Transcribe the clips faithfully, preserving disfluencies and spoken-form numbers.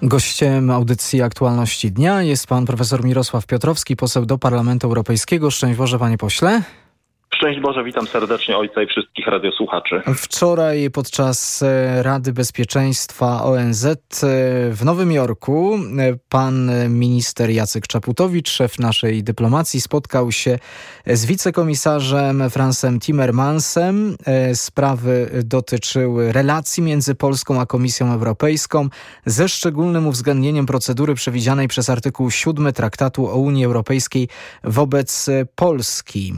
Gościem audycji Aktualności Dnia jest pan profesor Mirosław Piotrowski, poseł do Parlamentu Europejskiego. Szczęść Boże, panie pośle. Szczęść Boże, witam serdecznie ojca i wszystkich radiosłuchaczy. Wczoraj podczas Rady Bezpieczeństwa O N Z w Nowym Jorku pan minister Jacek Czaputowicz, szef naszej dyplomacji, spotkał się z wicekomisarzem Fransem Timmermansem. Sprawy dotyczyły relacji między Polską a Komisją Europejską ze szczególnym uwzględnieniem procedury przewidzianej przez artykuł siódmy Traktatu o Unii Europejskiej wobec Polski.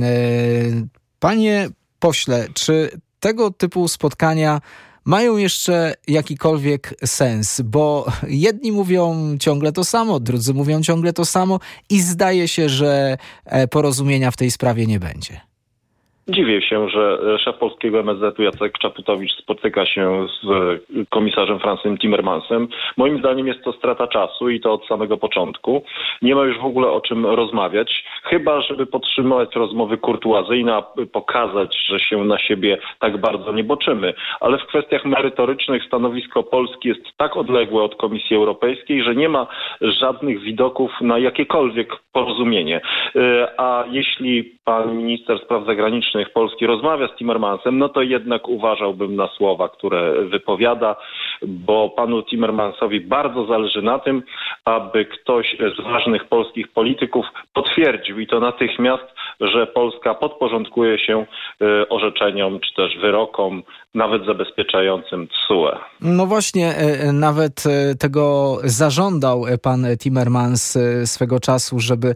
Panie pośle, czy tego typu spotkania mają jeszcze jakikolwiek sens? Bo jedni mówią ciągle to samo, drudzy mówią ciągle to samo i zdaje się, że porozumienia w tej sprawie nie będzie. Dziwię się, że szef polskiego M S Z-u Jacek Czaputowicz spotyka się z komisarzem Fransem Timmermansem. Moim zdaniem jest to strata czasu i to od samego początku. Nie ma już w ogóle o czym rozmawiać, chyba żeby podtrzymać rozmowy kurtuazyjne, a pokazać, że się na siebie tak bardzo nie boczymy. Ale w kwestiach merytorycznych stanowisko Polski jest tak odległe od Komisji Europejskiej, że nie ma żadnych widoków na jakiekolwiek porozumienie. A jeśli pan minister spraw zagranicznych Polski rozmawia z Timmermansem, no to jednak uważałbym na słowa, które wypowiada, bo panu Timmermansowi bardzo zależy na tym, aby ktoś z ważnych polskich polityków potwierdził i to natychmiast, że Polska podporządkuje się orzeczeniom czy też wyrokom, nawet zabezpieczającym T S U E. No właśnie, nawet tego zażądał pan Timmermans swego czasu, żeby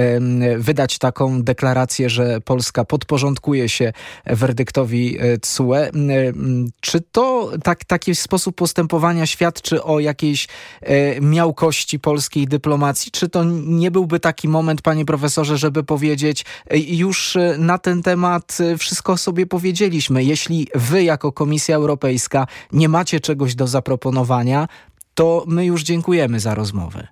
wydać taką deklarację, że Polska podporządkuje się werdyktowi T S U E. Czy to tak, taki sposób postępowania świadczy o jakiejś miałkości polskiej dyplomacji? Czy to nie byłby taki moment, panie profesorze, żeby powiedzieć, już na ten temat wszystko sobie powiedzieliśmy. Jeśli wy jako Komisja Europejska nie macie czegoś do zaproponowania, to my już dziękujemy za rozmowę.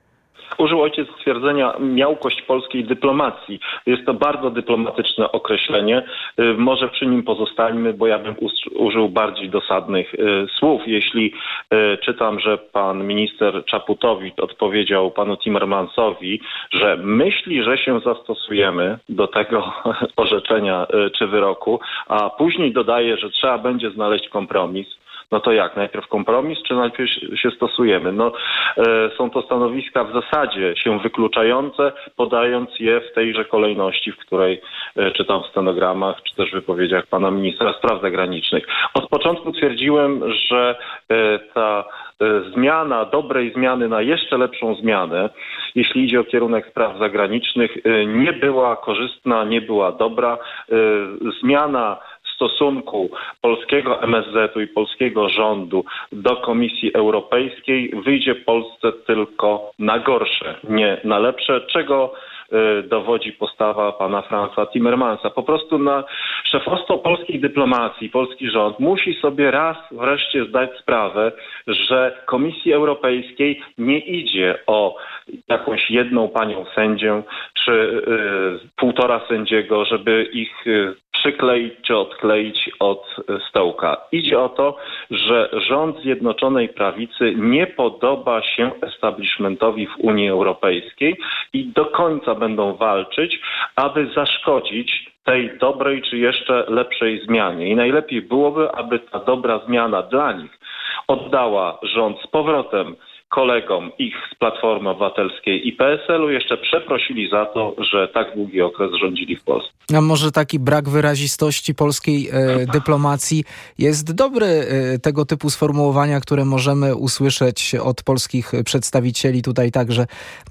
Użył ojciec stwierdzenia miałkość polskiej dyplomacji. Jest to bardzo dyplomatyczne określenie. Może przy nim pozostańmy, bo ja bym użył bardziej dosadnych słów. Jeśli czytam, że pan minister Czaputowicz odpowiedział panu Timmermansowi, że myśli, że się zastosujemy do tego orzeczenia czy wyroku, a później dodaje, że trzeba będzie znaleźć kompromis, no to jak? Najpierw kompromis, czy najpierw się stosujemy? No, e, są to stanowiska w zasadzie się wykluczające, podając je w tejże kolejności, w której e, czytam w stenogramach, czy też wypowiedziach pana ministra spraw zagranicznych. Od początku twierdziłem, że e, ta e, zmiana, dobrej zmiany na jeszcze lepszą zmianę, jeśli idzie o kierunek spraw zagranicznych, e, nie była korzystna, nie była dobra. E, zmiana stosunku polskiego M S Z-u i polskiego rządu do Komisji Europejskiej wyjdzie Polsce tylko na gorsze, nie na lepsze, czego y, dowodzi postawa pana Fransa Timmermansa. Po prostu na szefostwo polskiej dyplomacji, polski rząd musi sobie raz wreszcie zdać sprawę, że Komisji Europejskiej nie idzie o jakąś jedną panią sędzię czy y, półtora sędziego, żeby ich y, przykleić czy odkleić od stołka. Idzie o to, że rząd Zjednoczonej Prawicy nie podoba się establishmentowi w Unii Europejskiej i do końca będą walczyć, aby zaszkodzić tej dobrej czy jeszcze lepszej zmianie. I najlepiej byłoby, aby ta dobra zmiana dla nich oddała rząd z powrotem kolegom ich z Platformy Obywatelskiej i P S L u, jeszcze przeprosili za to, że tak długi okres rządzili w Polsce. A może taki brak wyrazistości polskiej e, dyplomacji jest dobry, e, tego typu sformułowania, które możemy usłyszeć od polskich przedstawicieli, tutaj także e,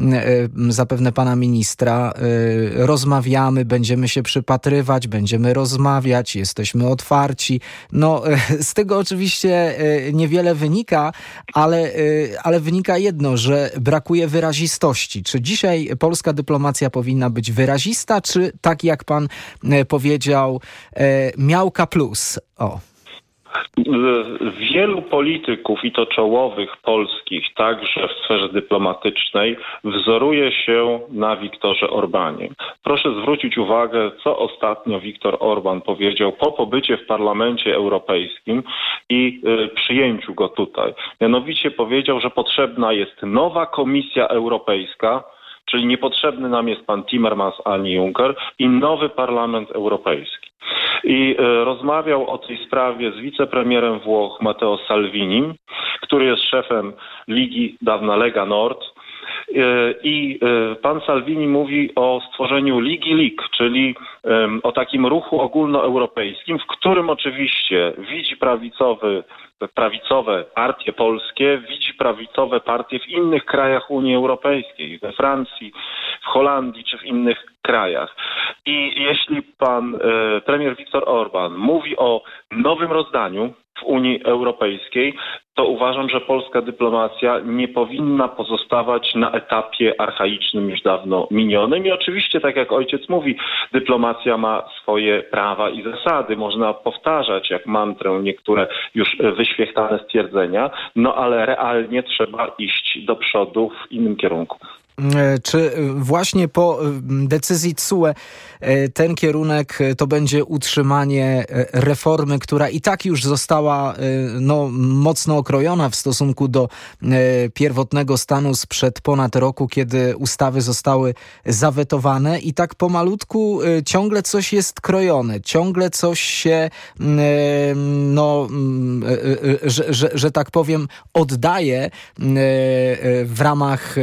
zapewne pana ministra. E, rozmawiamy, będziemy się przypatrywać, będziemy rozmawiać, jesteśmy otwarci. No e, z tego oczywiście e, niewiele wynika, ale, e, ale wynika jedno, że brakuje wyrazistości. Czy dzisiaj polska dyplomacja powinna być wyrazista, czy tak jak pan powiedział, miałka plus? O. Wielu polityków i to czołowych polskich, także w sferze dyplomatycznej, wzoruje się na Viktorze Orbanie. Proszę zwrócić uwagę, co ostatnio Viktor Orban powiedział po pobycie w Parlamencie Europejskim i y, przyjęciu go tutaj. Mianowicie powiedział, że potrzebna jest nowa Komisja Europejska, czyli niepotrzebny nam jest pan Timmermans ani Juncker, i nowy Parlament Europejski. I y, rozmawiał o tej sprawie z wicepremierem Włoch Matteo Salvinim, który jest szefem Ligi, dawna Lega Nord. Y, I y, pan Salvini mówi o stworzeniu Ligi Lig, czyli y, o takim ruchu ogólnoeuropejskim, w którym oczywiście widzi prawicowy prawicowe partie polskie, widzi prawicowe partie w innych krajach Unii Europejskiej, we Francji, w Holandii czy w innych krajach. I jeśli pan e, premier Viktor Orban mówi o nowym rozdaniu w Unii Europejskiej, to uważam, że polska dyplomacja nie powinna pozostawać na etapie archaicznym, już dawno minionym. I oczywiście, tak jak ojciec mówi, dyplomacja ma swoje prawa i zasady. Można powtarzać jak mantrę niektóre już wyświechtane stwierdzenia, no ale realnie trzeba iść do przodu w innym kierunku. Czy właśnie po decyzji T S U E ten kierunek to będzie utrzymanie reformy, która i tak już została no, mocno okrojona w stosunku do pierwotnego stanu sprzed ponad roku, kiedy ustawy zostały zawetowane, i tak pomalutku ciągle coś jest krojone, ciągle coś się no, że, że, że tak powiem oddaje w ramach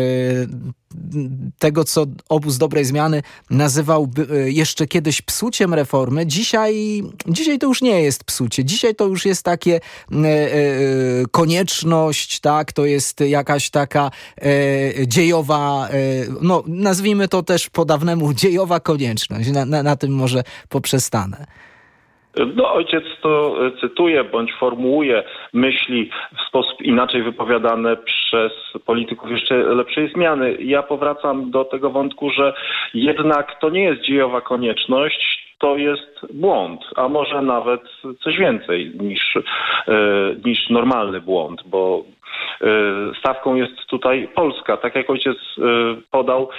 tego, co obóz dobrej zmiany nazywał jeszcze kiedyś psuciem reformy. Dzisiaj, dzisiaj to już nie jest psucie. Dzisiaj to już jest takie e, e, konieczność, tak? To jest jakaś taka e, dziejowa, e, no nazwijmy to też po dawnemu dziejowa konieczność. Na, na, na tym może poprzestanę. No, ojciec to cytuje bądź formułuje myśli w sposób inaczej wypowiadane przez polityków jeszcze lepszej zmiany. Ja powracam do tego wątku, że jednak to nie jest dziejowa konieczność, to jest błąd, a może nawet coś więcej niż, niż normalny błąd, bo stawką jest tutaj Polska. Tak jak ojciec podał,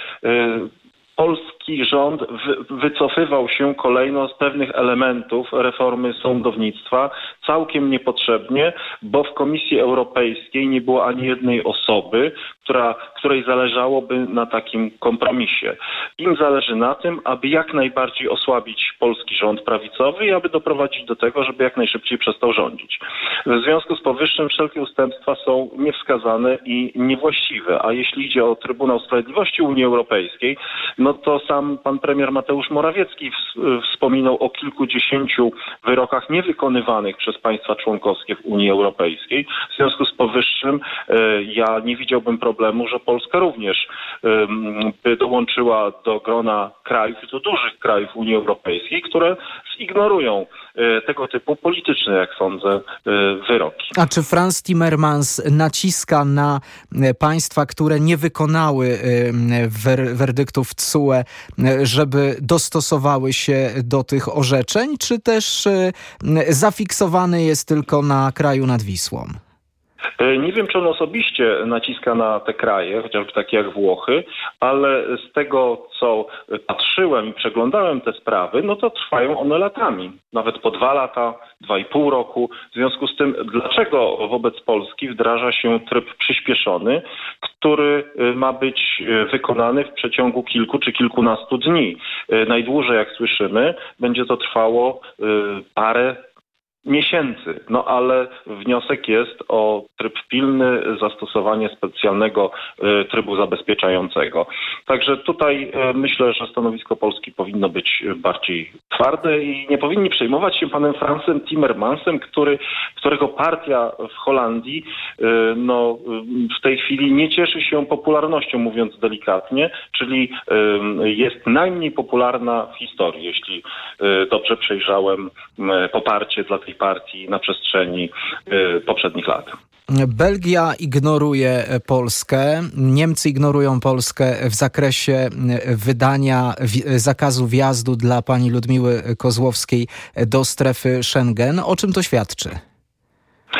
polski rząd wycofywał się kolejno z pewnych elementów reformy sądownictwa całkiem niepotrzebnie, bo w Komisji Europejskiej nie było ani jednej osoby, która, której zależałoby na takim kompromisie. Im zależy na tym, aby jak najbardziej osłabić polski rząd prawicowy i aby doprowadzić do tego, żeby jak najszybciej przestał rządzić. W związku z powyższym wszelkie ustępstwa są niewskazane i niewłaściwe, a jeśli idzie o Trybunał Sprawiedliwości Unii Europejskiej, no to sam pan premier Mateusz Morawiecki wspominał o kilkudziesięciu wyrokach niewykonywanych przez państwa członkowskie w Unii Europejskiej. W związku z powyższym ja nie widziałbym problemu, że Polska również by dołączyła do grona krajów, do dużych krajów Unii Europejskiej, które zignorują tego typu polityczne, jak sądzę, wyroki. A czy Frans Timmermans naciska na państwa, które nie wykonały wer- werdyktów T S U E, żeby dostosowały się do tych orzeczeń, czy też zafiksowany jest tylko na kraju nad Wisłą? Nie wiem, czy on osobiście naciska na te kraje, chociażby takie jak Włochy, ale z tego, co patrzyłem i przeglądałem te sprawy, no to trwają one latami. Nawet po dwa lata, dwa i pół roku. W związku z tym, dlaczego wobec Polski wdraża się tryb przyspieszony, który ma być wykonany w przeciągu kilku czy kilkunastu dni? Najdłużej, jak słyszymy, będzie to trwało parę miesięcy, no ale wniosek jest o tryb pilny, zastosowanie specjalnego y, trybu zabezpieczającego. Także tutaj y, myślę, że stanowisko Polski powinno być bardziej twarde i nie powinni przejmować się panem Fransem Timmermansem, który, którego partia w Holandii y, no, y, w tej chwili nie cieszy się popularnością, mówiąc delikatnie, czyli y, jest najmniej popularna w historii, jeśli y, dobrze przejrzałem y, poparcie dla tej partii na przestrzeni y, poprzednich lat. Belgia ignoruje Polskę, Niemcy ignorują Polskę w zakresie wydania zakazu wjazdu dla pani Ludmiły Kozłowskiej do strefy Schengen. O czym to świadczy?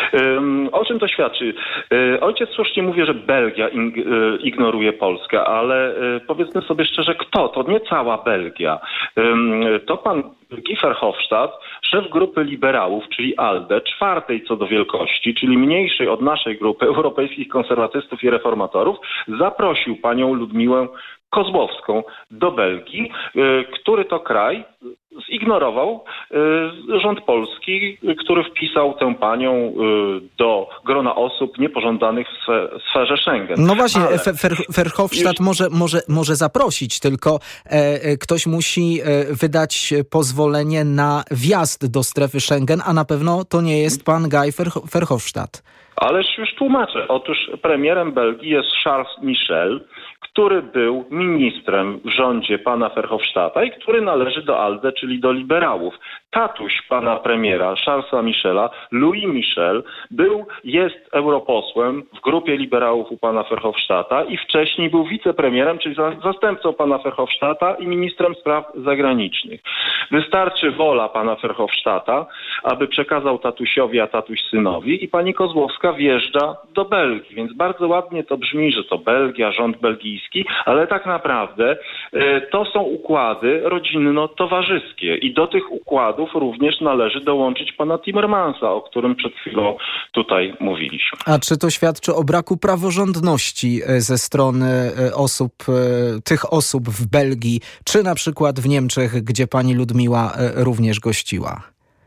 O czym to świadczy? Ojciec słusznie mówi, że Belgia ignoruje Polskę, ale powiedzmy sobie szczerze, kto? To nie cała Belgia. To pan Guy Verhofstadt, szef grupy liberałów, czyli ALDE, czwartej co do wielkości, czyli mniejszej od naszej grupy europejskich konserwatystów i reformatorów, zaprosił panią Ludmiłę Kozłowską do Belgii, który to kraj zignorował rząd polski, który wpisał tę panią do grona osób niepożądanych w sferze Schengen. No właśnie, Ale... Verhofstadt już... może, może, może zaprosić, tylko e, ktoś musi e, wydać pozwolenie na wjazd do strefy Schengen, a na pewno to nie jest pan Guy Verhofstadt. Ależ już tłumaczę. Otóż premierem Belgii jest Charles Michel, który był ministrem w rządzie pana Verhofstadta i który należy do ALDE, czyli do liberałów. Tatuś pana premiera Charlesa Michela, Louis Michel, był, jest europosłem w grupie liberałów u pana Verhofstadta i wcześniej był wicepremierem, czyli zastępcą pana Verhofstadta i ministrem spraw zagranicznych. Wystarczy wola pana Verhofstadta, aby przekazał tatusiowi, a tatuś synowi i pani Kozłowska wjeżdża do Belgii. Więc bardzo ładnie to brzmi, że to Belgia, rząd belgijski, ale tak naprawdę y, to są układy rodzinno-towarzyskie i do tych układów również należy dołączyć pana Timmermansa, o którym przed chwilą tutaj mówiliśmy. A czy to świadczy o braku praworządności ze strony osób, tych osób w Belgii, czy na przykład w Niemczech, gdzie pani Ludmiła również gościła?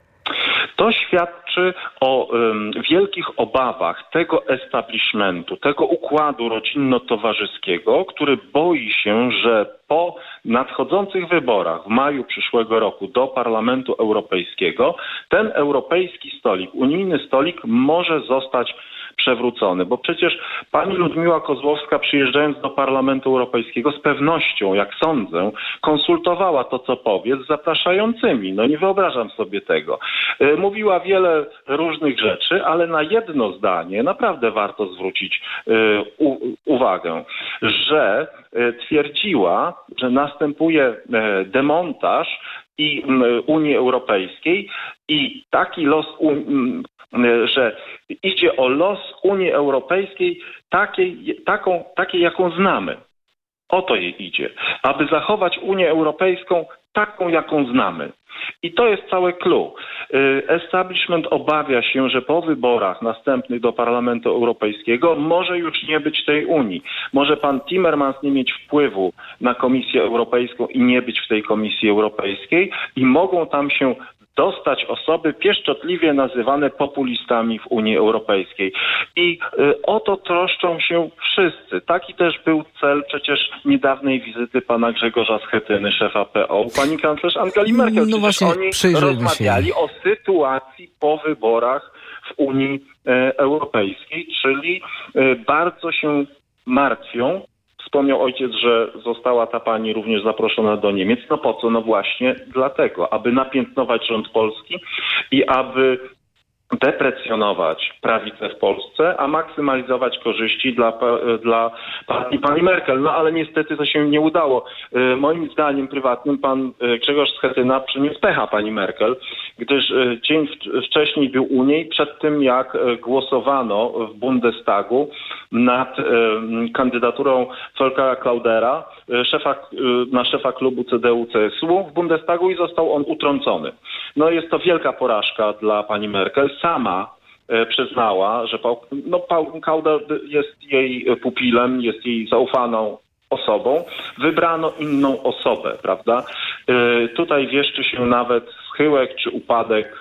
To świadczy o um, wielkich obawach tego establishmentu, tego układu rodzinno-towarzyskiego, który boi się, że po nadchodzących wyborach w maju przyszłego roku do Parlamentu Europejskiego ten europejski stolik, unijny stolik może zostać przewrócony, bo przecież pani Ludmiła Kozłowska, przyjeżdżając do Parlamentu Europejskiego, z pewnością, jak sądzę, konsultowała to, co powie, z zapraszającymi. No nie wyobrażam sobie tego. Mówiła wiele różnych rzeczy, ale na jedno zdanie naprawdę warto zwrócić u- uwagę, że twierdziła, że następuje demontaż i Unii Europejskiej i taki los, że idzie o los Unii Europejskiej takiej, taką, takiej, jaką znamy. O to jej idzie. Aby zachować Unię Europejską taką, jaką znamy. I to jest całe clue. Establishment obawia się, że po wyborach następnych do Parlamentu Europejskiego może już nie być tej Unii. Może pan Timmermans nie mieć wpływu na Komisję Europejską i nie być w tej Komisji Europejskiej i mogą tam się dostać osoby pieszczotliwie nazywane populistami w Unii Europejskiej. I y, o to troszczą się wszyscy. Taki też był cel przecież niedawnej wizyty pana Grzegorza Schetyny, szefa P O, pani kanclerz Angeli Merkel. No właśnie, oni rozmawiali się o sytuacji po wyborach w Unii e, Europejskiej, czyli e, bardzo się martwią. Wspomniał ojciec, że została ta pani również zaproszona do Niemiec. No po co? No właśnie dlatego, aby napiętnować rząd polski i aby deprecjonować prawicę w Polsce, a maksymalizować korzyści dla, dla pani, pani Merkel. No ale niestety to się nie udało. Moim zdaniem prywatnym pan Grzegorz Schetyna przyniósł pecha pani Merkel, gdyż dzień wcześniej był u niej, przed tym jak głosowano w Bundestagu nad kandydaturą Volkera Klaudera, szefa, na szefa klubu C D U C S U w Bundestagu i został on utrącony. No jest to wielka porażka dla pani Merkel. Sama e, przyznała, że Paul, no, Paul Klauder jest jej pupilem, jest jej zaufaną osobą. Wybrano inną osobę, prawda? E, tutaj wieszczy się nawet schyłek czy upadek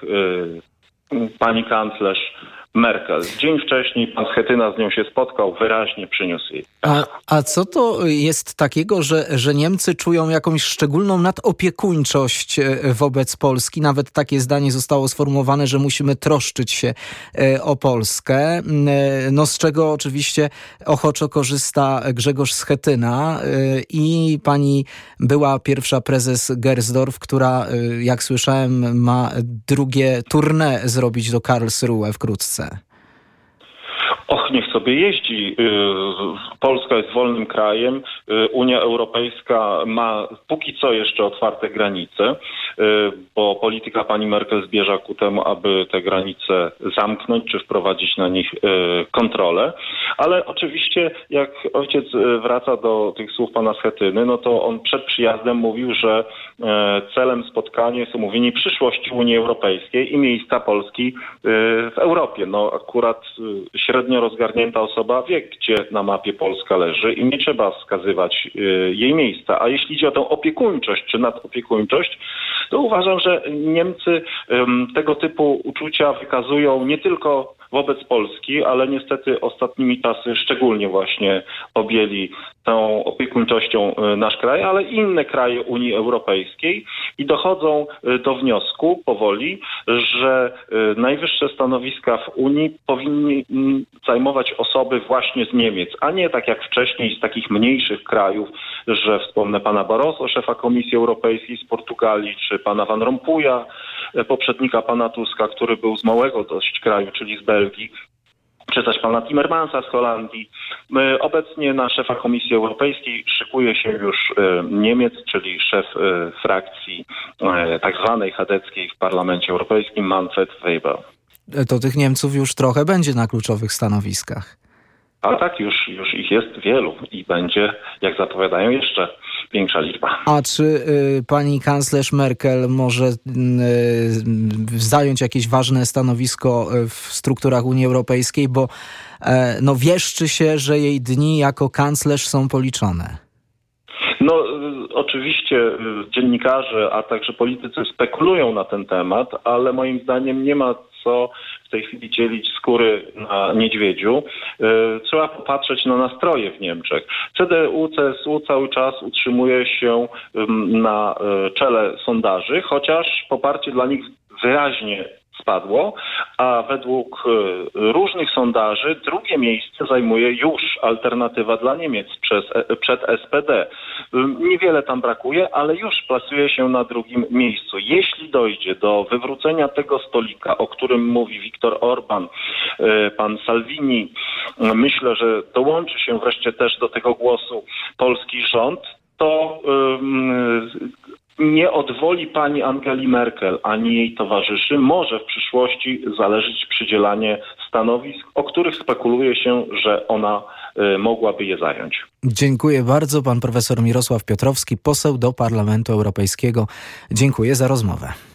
e, pani kanclerz Merkel. Dzień wcześniej pan Schetyna z nią się spotkał, wyraźnie przyniósł jej. A, a co to jest takiego, że, że Niemcy czują jakąś szczególną nadopiekuńczość wobec Polski? Nawet takie zdanie zostało sformułowane, że musimy troszczyć się o Polskę. No z czego oczywiście ochoczo korzysta Grzegorz Schetyna i pani była pierwsza prezes Gersdorf, która, jak słyszałem, ma drugie tournée zrobić do Karlsruhe wkrótce. Och, niech sobie jeździ. Polska jest wolnym krajem. Unia Europejska ma póki co jeszcze otwarte granice. bo polityka pani Merkel zmierza ku temu, aby te granice zamknąć czy wprowadzić na nich kontrolę. Ale oczywiście jak ojciec wraca do tych słów pana Schetyny, no to on przed przyjazdem mówił, że celem spotkania jest omówienie przyszłości Unii Europejskiej i miejsca Polski w Europie. No akurat średnio rozgarnięta osoba wie, gdzie na mapie Polska leży i nie trzeba wskazywać jej miejsca. A jeśli idzie o tę opiekuńczość czy nadopiekuńczość, to uważam, że Niemcy tego typu uczucia wykazują nie tylko wobec Polski, ale niestety ostatnimi czasy szczególnie właśnie objęli tą opiekuńczością nasz kraj, ale i inne kraje Unii Europejskiej i dochodzą do wniosku powoli, że najwyższe stanowiska w Unii powinni zajmować osoby właśnie z Niemiec, a nie tak jak wcześniej z takich mniejszych krajów, że wspomnę pana Barroso, szefa Komisji Europejskiej z Portugalii, czy pana Van Rompuya, poprzednika pana Tuska, który był z małego dość kraju, czyli z Belgii, czy też pana Timmermansa z Holandii. Obecnie na szefa Komisji Europejskiej szykuje się już Niemiec, czyli szef frakcji tak zwanej chadeckiej w Parlamencie Europejskim, Manfred Weber. To tych Niemców już trochę będzie na kluczowych stanowiskach. A tak, już, już ich jest wielu i będzie, jak zapowiadają, jeszcze większa liczba. A czy y, pani kanclerz Merkel może y, zająć jakieś ważne stanowisko w strukturach Unii Europejskiej, bo y, no wieszczy się, że jej dni jako kanclerz są policzone? No oczywiście dziennikarze, a także politycy spekulują na ten temat, ale moim zdaniem nie ma co w tej chwili dzielić skóry na niedźwiedziu. Trzeba popatrzeć na nastroje w Niemczech. C D U, C S U cały czas utrzymuje się na czele sondaży, chociaż poparcie dla nich wyraźnie spadło, a według różnych sondaży drugie miejsce zajmuje już Alternatywa dla Niemiec przez, przed S P D. Niewiele tam brakuje, ale już plasuje się na drugim miejscu. Jeśli dojdzie do wywrócenia tego stolika, o którym mówi Viktor Orban, pan Salvini, myślę, że dołączy się wreszcie też do tego głosu polski rząd, to nie odwoli pani Angeli Merkel ani jej towarzyszy może w przyszłości zależeć przydzielanie stanowisk, o których spekuluje się, że ona mogłaby je zająć. Dziękuję bardzo. Pan profesor Mirosław Piotrowski, poseł do Parlamentu Europejskiego. Dziękuję za rozmowę.